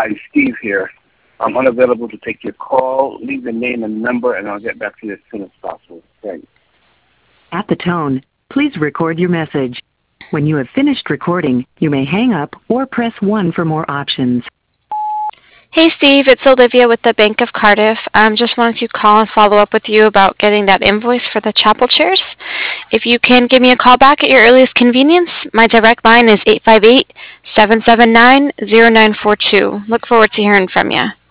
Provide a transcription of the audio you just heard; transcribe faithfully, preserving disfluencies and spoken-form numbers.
Hi, Steve here. I'm unavailable to take your call. Leave your name and number, and I'll get back to you as soon as possible. Thanks. At the tone, please record your message. When you have finished recording, you may hang up or press one for more options. Hey Steve, it's Olivia with the Bank of Cardiff. Um, just wanted to call and follow up with you about getting that invoice for the chapel chairs. If you can give me a call back at your earliest convenience, my direct line is eight five eight, seven seven nine, zero nine four two. Look forward to hearing from you.